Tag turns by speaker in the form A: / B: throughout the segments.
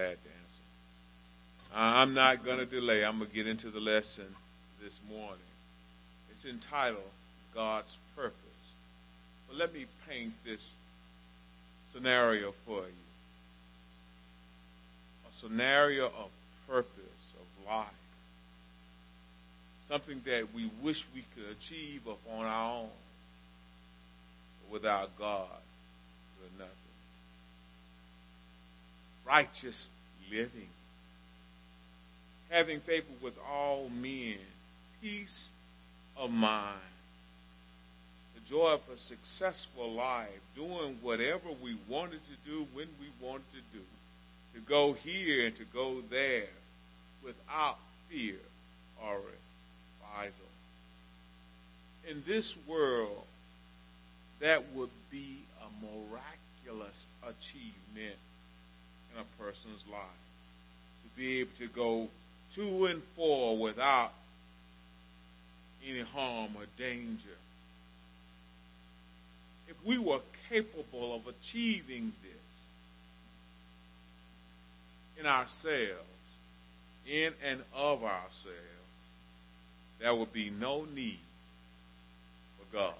A: glad to answer. I'm not going to delay. I'm going to get into the lesson this morning. It's entitled God's Purpose. But let me paint this scenario for you. A scenario of purpose, of life. Something that we wish we could achieve upon our own. But without God, we're nothing. Righteous living. Having favor with all men. Peace of mind. The joy of a successful life. Doing whatever we wanted to do when we wanted to do. To go here and to go there without fear or reprisal. In this world, that would be a miraculous achievement in a person's life. To be able to go to and fro without any harm or danger. If we were capable of achieving this in ourselves, in and of ourselves, there would be no need for God.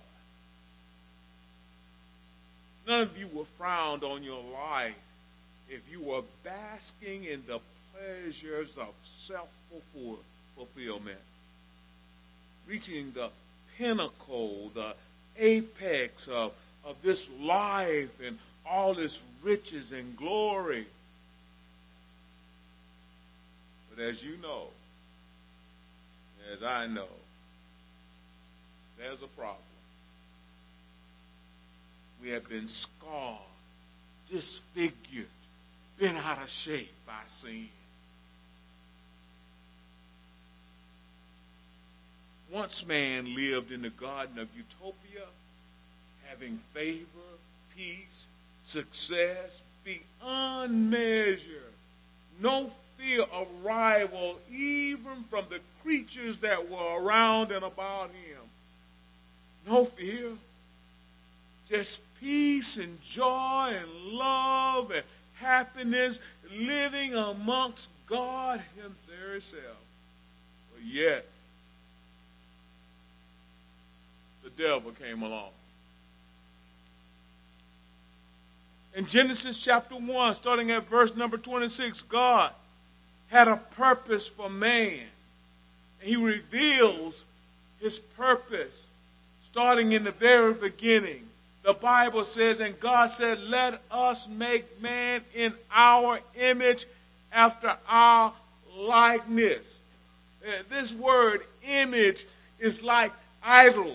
A: None of you were frowned on your life if you were basking in the pleasures of self-fulfillment, reaching the pinnacle, the apex of this life and all its riches and glory. But as you know, as I know, there's a problem. We have been scarred, disfigured, been out of shape by sin. Once man lived in the Garden of Utopia, having favor, peace, success beyond measure, no fear of rival even from the creatures that were around and about him. No fear, just peace and joy and love and happiness living amongst God himself. But yet, the devil came along. In Genesis chapter 1, starting at verse number 26, God had a purpose for man. And he reveals his purpose starting in the very beginning. The Bible says, and God said, let us make man in our image after our likeness. This word image is like idol.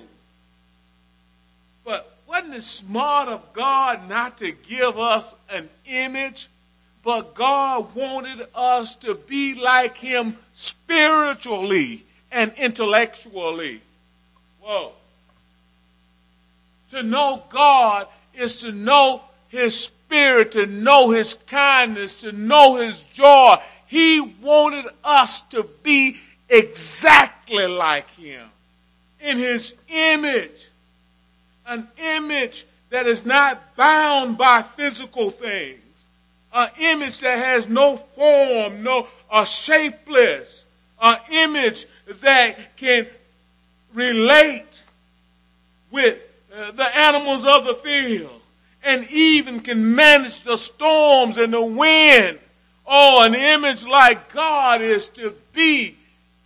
A: But wasn't it smart of God not to give us an image? But God wanted us to be like him spiritually and intellectually. Whoa. To know God is to know his spirit, to know his kindness, to know his joy. He wanted us to be exactly like him in his image. An image that is not bound by physical things. An image that has no form, shapeless. An image that can relate with the animals of the field and even can manage the storms and the wind. Oh, an image like God is to be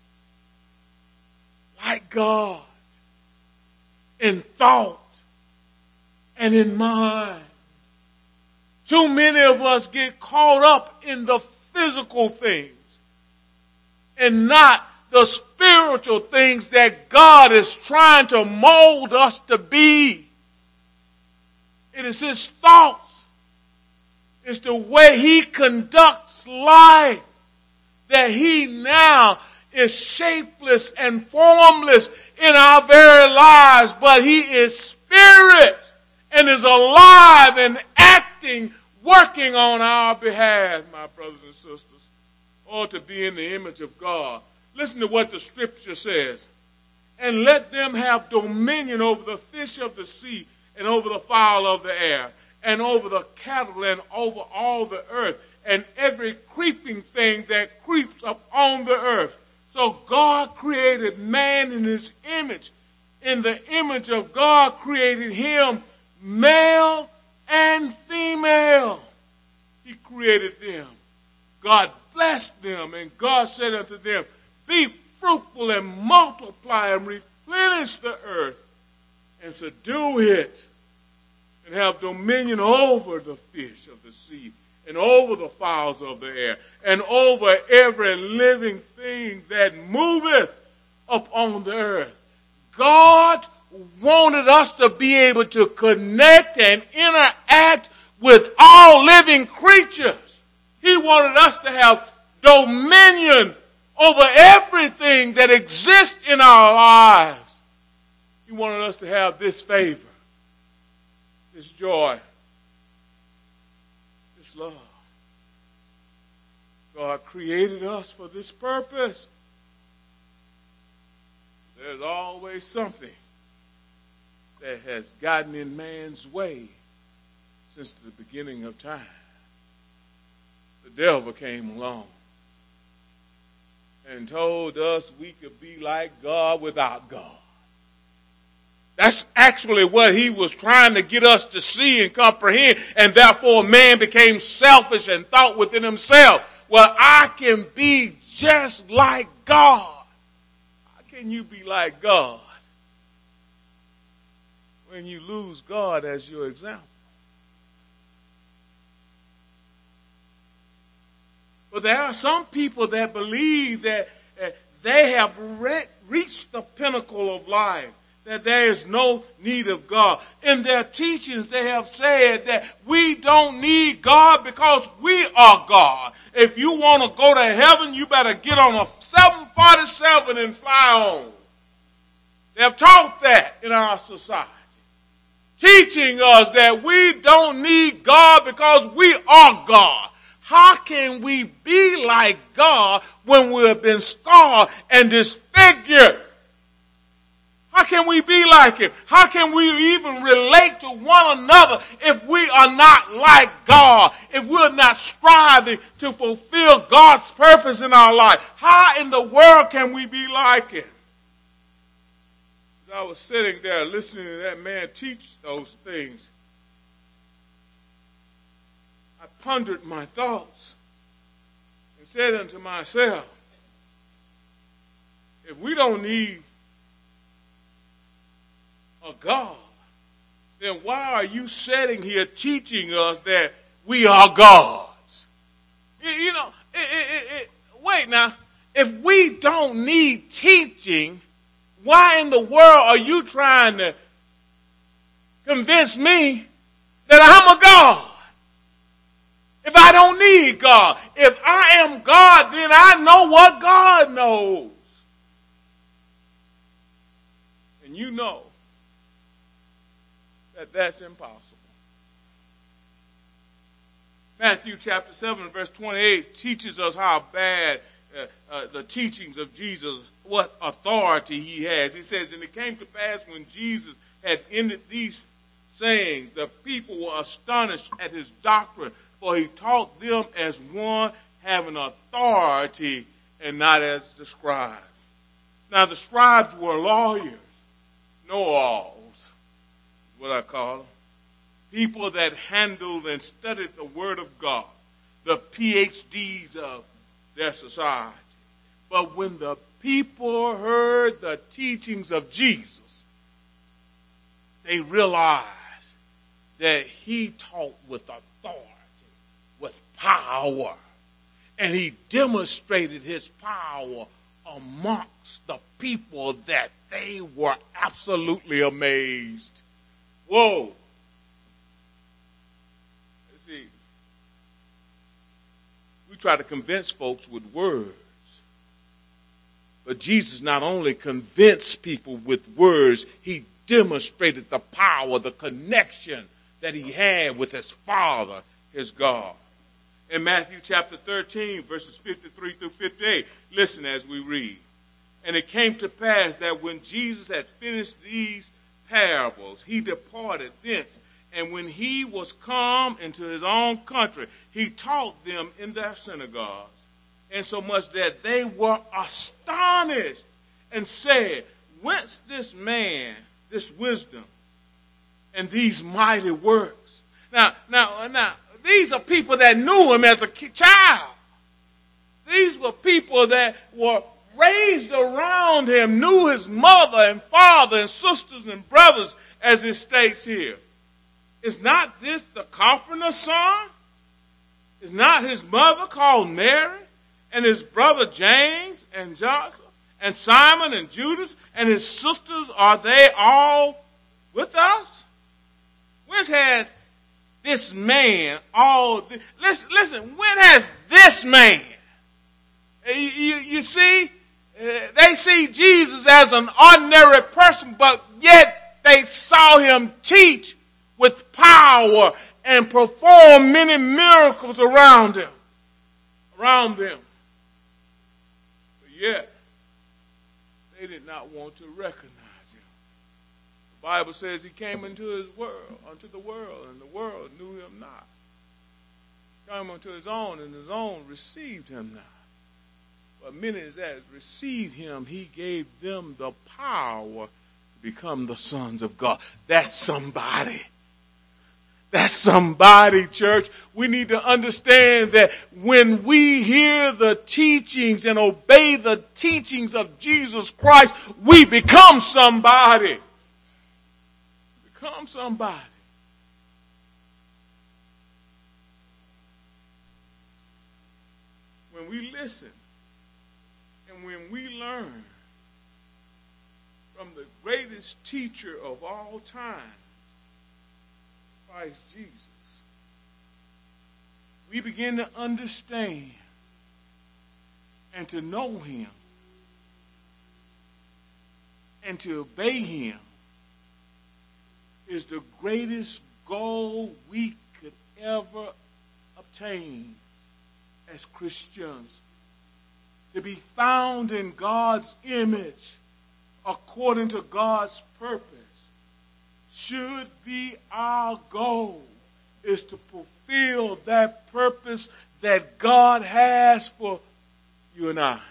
A: like God in thought and in mind. Too many of us get caught up in the physical things and not the spiritual things that God is trying to mold us to be. It is his thoughts. It's the way he conducts life that he now is shapeless and formless in our very lives, but he is spirit and is alive and acting, working on our behalf, my brothers and sisters, or to be in the image of God. Listen to what the scripture says. And let them have dominion over the fish of the sea and over the fowl of the air and over the cattle and over all the earth and every creature creeping thing that creeps up on the earth. So God created man in his image. In the image of God created him, male and female. He created them. God blessed them, and God said unto them, be fruitful and multiply and replenish the earth and subdue it and have dominion over the fish of the sea and over the fowls of the air and over every living thing that moveth upon the earth. God wanted us to be able to connect and interact with all living creatures. He wanted us to have dominion over everything that exists in our lives. He wanted us to have this favor, this joy, this love. God created us for this purpose. There's always something that has gotten in man's way since the beginning of time. The devil came along and told us we could be like God without God. That's actually what he was trying to get us to see and comprehend, and therefore man became selfish and thought within himself, well, I can be just like God. How can you be like God when you lose God as your example? But there are some people that believe that they have reached the pinnacle of life, that there is no need of God. In their teachings, they have said that we don't need God because we are God. If you want to go to heaven, you better get on a 747 and fly on. They have taught that in our society, teaching us that we don't need God because we are God. How can we be like God when we have been scarred and disfigured? How can we be like him? How can we even relate to one another if we are not like God? If we're not striving to fulfill God's purpose in our life? How in the world can we be like him? As I was sitting there listening to that man teach those things, I pondered my thoughts and said unto myself, if we don't need a God, then why are you sitting here teaching us that we are gods? You know, wait now. If we don't need teaching, why in the world are you trying to convince me that I'm a God? If I don't need God, if I am God, then I know what God knows. And you know that that's impossible. Matthew chapter 7 verse 28 teaches us how bad the teachings of Jesus, what authority he has. He says, and it came to pass when Jesus had ended these sayings, the people were astonished at his doctrine, for he taught them as one having authority and not as the scribes. Now the scribes were lawyers, know-alls, what I call them. People that handled and studied the Word of God, the PhDs of their society. But when the people heard the teachings of Jesus, they realized that he taught with authority, with power. And he demonstrated his power amongst the people that they were absolutely amazed. Whoa. Let's see. We try to convince folks with words. But Jesus not only convinced people with words, he demonstrated the power, the connection that he had with his Father, his God. In Matthew chapter 13, verses 53 through 58, listen as we read. And it came to pass that when Jesus had finished these parables, he departed thence And when he was come into his own country, he taught them in their synagogues, insomuch that they were astonished and said, whence this man, this wisdom, and these mighty works? Now, these are people that knew him as a child. These were people that were raised around him, knew his mother and father and sisters and brothers, as it states here. Is not this the carpenter's son? Is not his mother called Mary, and his brother James and Joseph, and Simon and Judas, and his sisters, are they all with us? Whence had this man all this? Listen, when has this man? You see, they see Jesus as an ordinary person, but yet they saw him teach with power and perform many miracles around them. But yet, they did not want to recognize him. The Bible says he came unto the world, and the world knew him not. He came unto his own, and his own received him not. But many that received him, he gave them the power to become the sons of God. That's somebody. That's somebody, church. We need to understand that when we hear the teachings and obey the teachings of Jesus Christ, we become somebody. Become somebody. When we listen and when we learn from the greatest teacher of all time, Christ Jesus, we begin to understand and to know him and to obey him is the greatest goal we could ever obtain as Christians. To be found in God's image according to God's purpose should be our goal, is to fulfill that purpose that God has for you and I.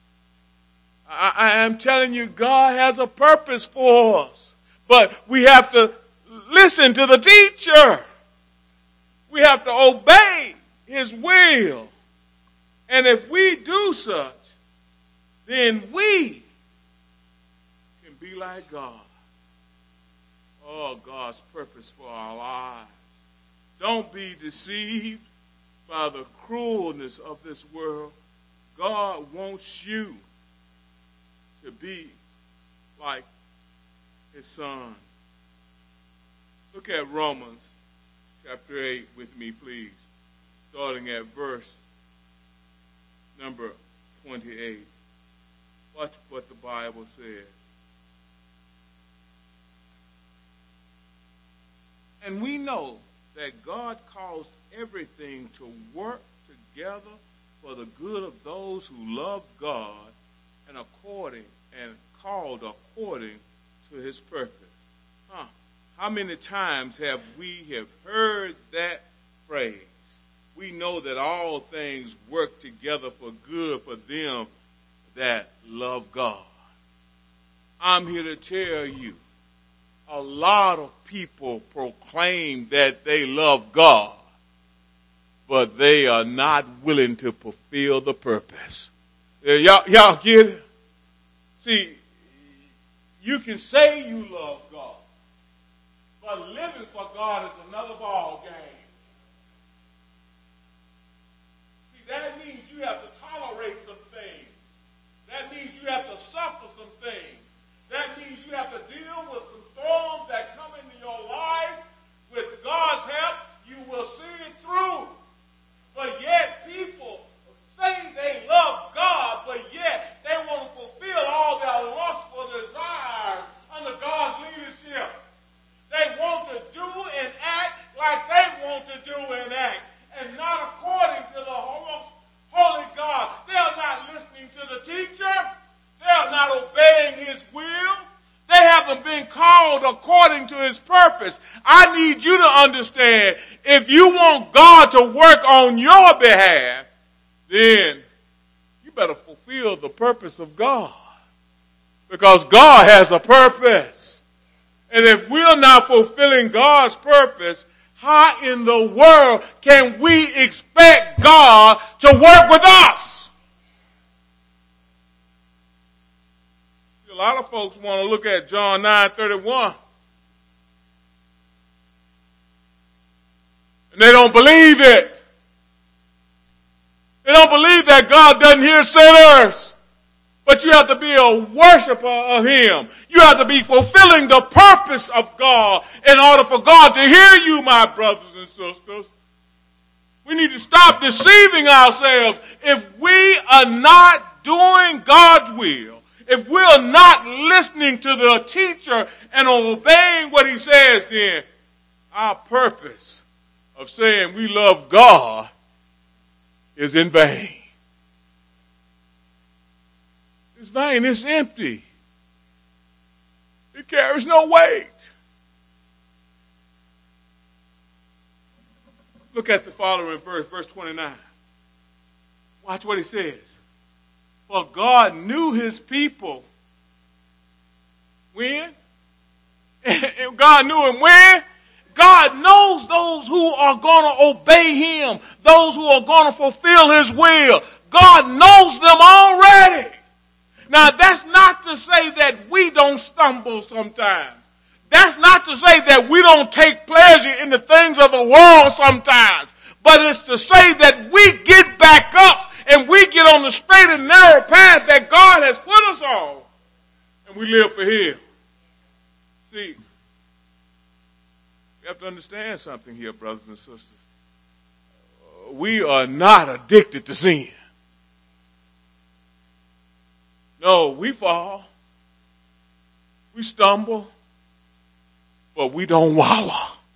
A: I am telling you, God has a purpose for us, but we have to listen to the teacher. We have to obey his will. And if we do such, then we can be like God. Oh, God's purpose for our lives. Don't be deceived by the cruelness of this world. God wants you to be like his son. Look at Romans chapter 8 with me, please, starting at verse number 28. Watch what the Bible says. And we know that God caused everything to work together for the good of those who love God and called according to his purpose. How many times have we heard that phrase? We know that all things work together for good for them that love God. I'm here to tell you, a lot of people proclaim that they love God, but they are not willing to fulfill the purpose. Y'all get it? See, you can say you love God, but living for God is another ball game. See, that means you have to tolerate some things. That means you have to suffer some things. That means you have to deal with some storms that come into your life. With God's help, you will see it through. But yet people say they love God, but yet they want to fulfill all their lustful desires under God's leadership. They want to do and act like they want to do and act, and not according to the holy God according to his purpose. I need you to understand, if you want God to work on your behalf, then you better fulfill the purpose of God. Because God has a purpose. And if we're not fulfilling God's purpose, how in the world can we expect God to work with us? A lot of folks want to look at John 9:31. And they don't believe it. They don't believe that God doesn't hear sinners. But you have to be a worshiper of him. You have to be fulfilling the purpose of God in order for God to hear you, my brothers and sisters. We need to stop deceiving ourselves. If we are not doing God's will, if we're not listening to the teacher and obeying what he says, then our purpose of saying we love God is in vain. It's vain. It's empty. It carries no weight. Look at the following verse, verse 29. Watch what he says. For God knew his people. When? God knew him when? God knows those who are going to obey him, those who are going to fulfill his will. God knows them already. Now, that's not to say that we don't stumble sometimes. That's not to say that we don't take pleasure in the things of the world sometimes. But it's to say that we get back up and we get on the straight and narrow path that God has put us on. And we live for him. See, you have to understand something here, brothers and sisters. We are not addicted to sin. No, we fall. We stumble. But we don't wallow.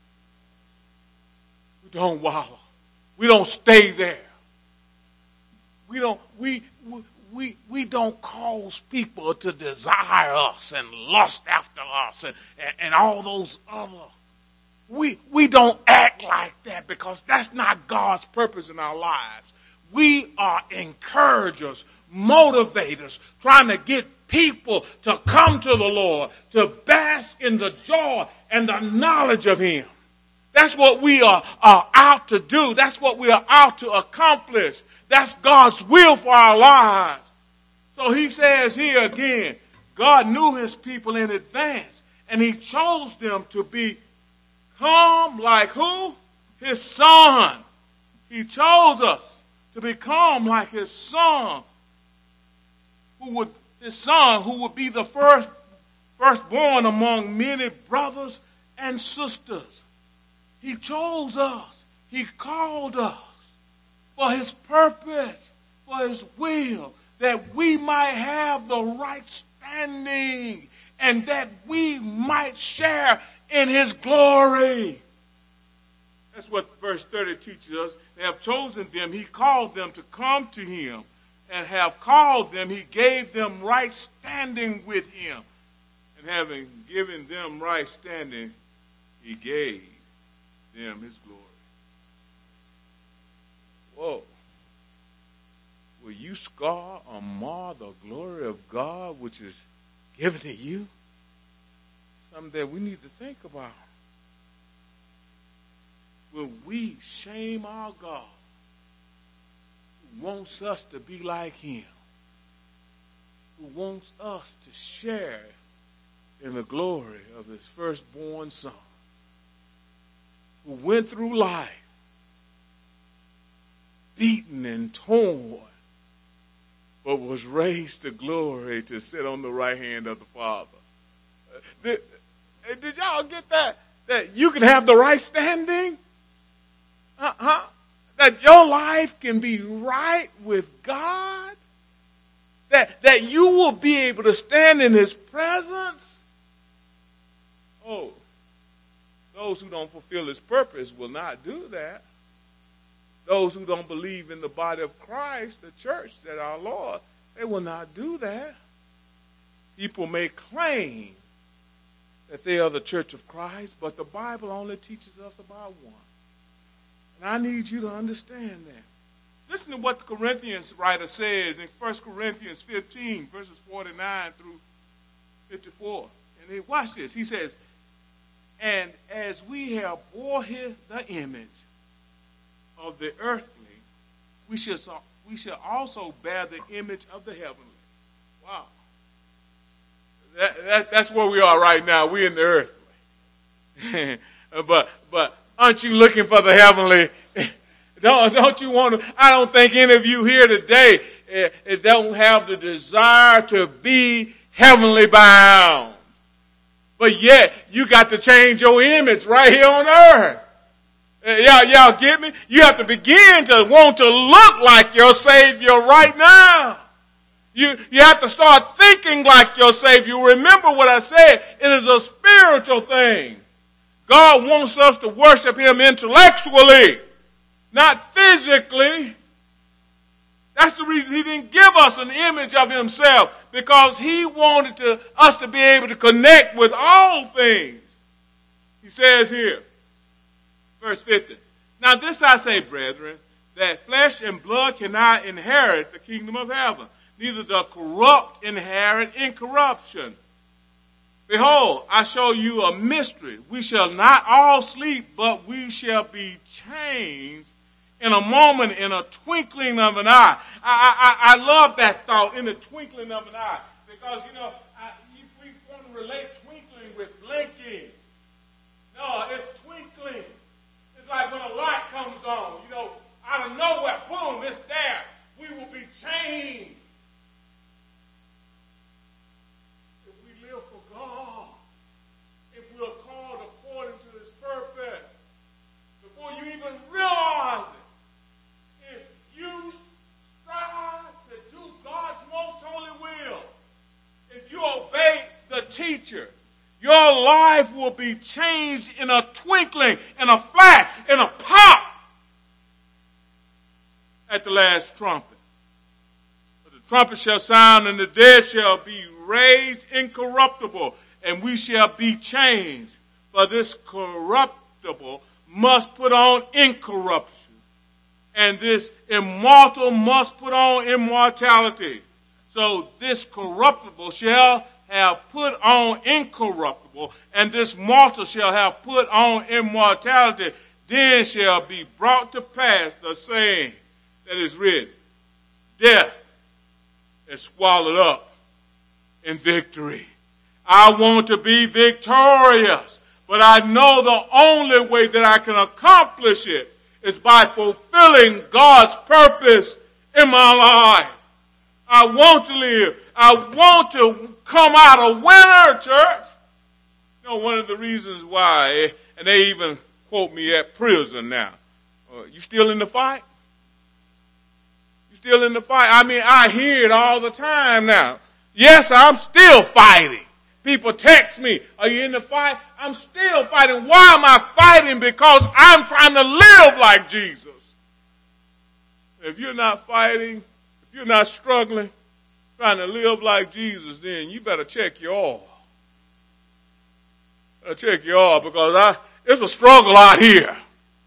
A: We don't wallow. We don't stay there. We don't cause people to desire us and lust after us and all those other. We don't act like that because that's not God's purpose in our lives. We are encouragers, motivators, trying to get people to come to the Lord, to bask in the joy and the knowledge of him. That's what we are out to do. That's what we are out to accomplish. That's God's will for our lives. So he says here again, God knew his people in advance, and he chose them to become like who? His son. He chose us to become like his son, who would be the firstborn among many brothers and sisters. He chose us. He called us for his purpose, for his will, that we might have the right standing and that we might share in his glory. That's what verse 30 teaches us. They have chosen them. He called them to come to him. And have called them, he gave them right standing with him. And having given them right standing, he gave them his glory. Whoa. Will you scar or mar the glory of God which is given to you? Something that we need to think about. Will we shame our God who wants us to be like him, who wants us to share in the glory of his firstborn son, who went through life beaten and torn, but was raised to glory to sit on the right hand of the Father? Did y'all get that? That you can have the right standing? That your life can be right with God? That you will be able to stand in his presence? Oh, those who don't fulfill his purpose will not do that. Those who don't believe in the body of Christ, the church, that our Lord, they will not do that. People may claim that they are the church of Christ, but the Bible only teaches us about one. And I need you to understand that. Listen to what the Corinthians writer says in 1 Corinthians 15, verses 49 through 54. And watch this. He says, and as we have bore the image of the earthly, we shall also bear the image of the heavenly. Wow. That's where we are right now. We're in the earthly. but aren't you looking for the heavenly? Don't you want to? I don't think any of you here today don't have the desire to be heavenly bound. But yet, you got to change your image right here on earth. Y'all get me? You have to begin to want to look like your Savior right now. You have to start thinking like your Savior. Remember what I said. It is a spiritual thing. God wants us to worship Him intellectually, not physically. That's the reason He didn't give us an image of Himself, because He wanted us to be able to connect with all things. He says here, verse 50, now this I say, brethren, that flesh and blood cannot inherit the kingdom of heaven, neither the corrupt inherit incorruption. Behold, I show you a mystery. We shall not all sleep, but we shall be changed in a moment, in a twinkling of an eye. I love that thought, in the twinkling of an eye. Because, we want to relate twinkling with blinking. No, it's twinkling. It's like when a light comes on, out of nowhere, boom, it's there. We will be changed. If we live for God, if we are called according to His purpose, before you even realize it, you strive to do God's most holy will, if you obey the teacher, your life will be changed in a twinkling, in a flash, in a pop at the last trumpet. For the trumpet shall sound, and the dead shall be raised incorruptible, and we shall be changed. For this corruptible must put on incorruption, and this immortal must put on immortality. So this corruptible shall have put on incorruptible, and this mortal shall have put on immortality. Then shall be brought to pass the saying that is written, death is swallowed up in victory. I want to be victorious, but I know the only way that I can accomplish it is by fulfilling God's purpose in my life. I want to live. I want to come out a winner, church. One of the reasons why, and they even quote me at prison now. You still in the fight? You still in the fight? I hear it all the time now. Yes, I'm still fighting. People text me, are you in the fight? I'm still fighting. Why am I fighting? Because I'm trying to live like Jesus. If you're not fighting, if you're not struggling, trying to live like Jesus, then you better check your oil. Check your oil, because it's a struggle out here.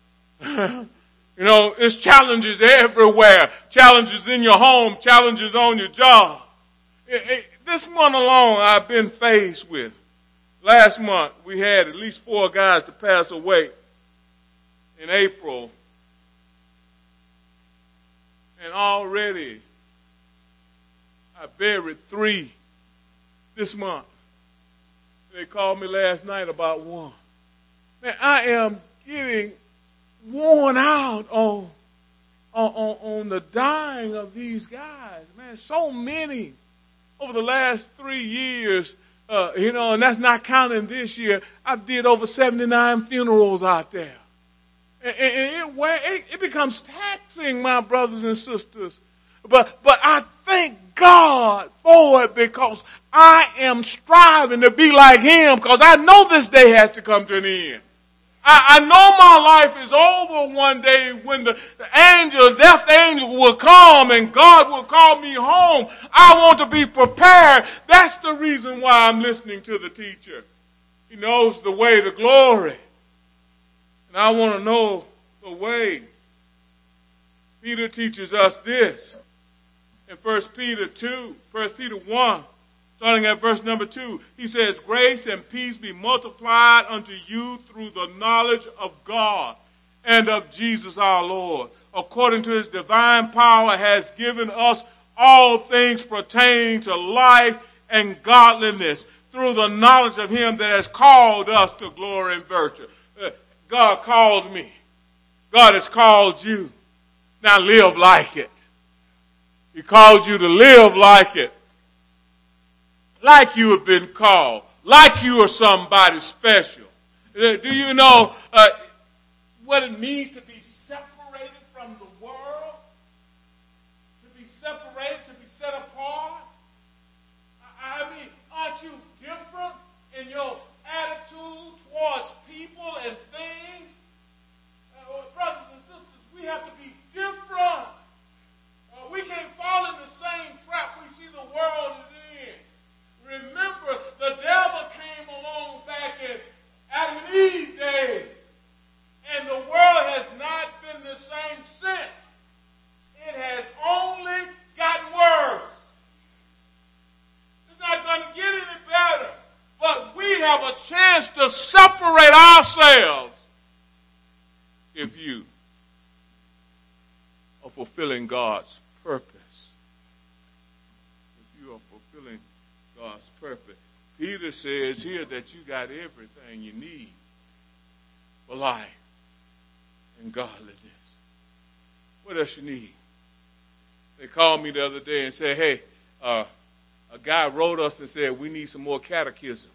A: It's challenges everywhere. Challenges in your home, challenges on your job. This month alone, I've been faced with. Last month, we had at least 4 guys to pass away in April. And already, I buried 3 this month. They called me last night about 1. Man, I am getting worn out on the dying of these guys. Man, so many over the last 3 years, and that's not counting this year. I've did over 79 funerals out there. And it becomes taxing, my brothers and sisters. But I thank God for it, because I am striving to be like Him, because I know this day has to come to an end. I know my life is over one day when the death angel will come and God will call me home. I want to be prepared. That's the reason why I'm listening to the teacher. He knows the way to glory. And I want to know the way. Peter teaches us this in 1 Peter 1, starting at verse number 2. He says, grace and peace be multiplied unto you through the knowledge of God and of Jesus our Lord, according to his divine power has given us all things pertaining to life and godliness through the knowledge of him that has called us to glory and virtue. God called me. God has called you. Now live like it. He called you to live like it. Like you have been called. Like you are somebody special. Do you know what it means to be separated from the world? To be separated, to be set apart? I mean, aren't you different in your attitude towards people and things? Brothers and sisters, we have to be different. We can't fall in the same trap we see the world is in. Remember, the devil came along back in Adam and Eve days, and the world has not been the same since. It has only gotten worse. It's not going to get any better. But we have a chance to separate ourselves if you are fulfilling God's purpose. If you are fulfilling God's purpose. Peter says here that you got everything you need for life and godliness. What else you need? They called me the other day and said, hey, a guy wrote us and said, we need some more catechisms.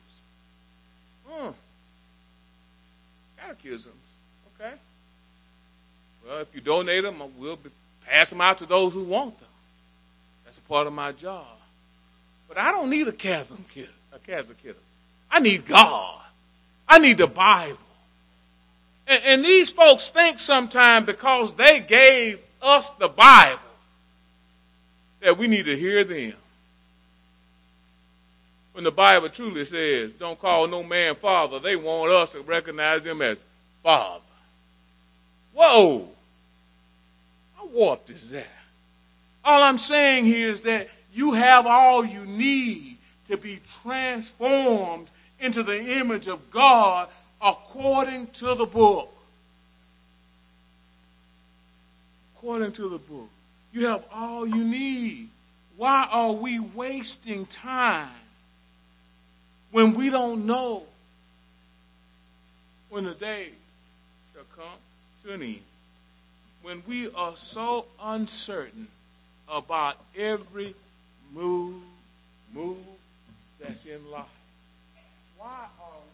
A: Catechisms, okay. Well, if you donate them, we'll pass them out to those who want them. That's a part of my job. But I don't need a catechism. I need God. I need the Bible. And these folks think sometimes because they gave us the Bible that we need to hear them. When the Bible truly says, don't call no man father, they want us to recognize him as father. Whoa! How warped is that? All I'm saying here is that you have all you need to be transformed into the image of God according to the book. According to the book. You have all you need. Why are we wasting time when we don't know when the day shall come to an end? When we are so uncertain about every move that's in life. Why are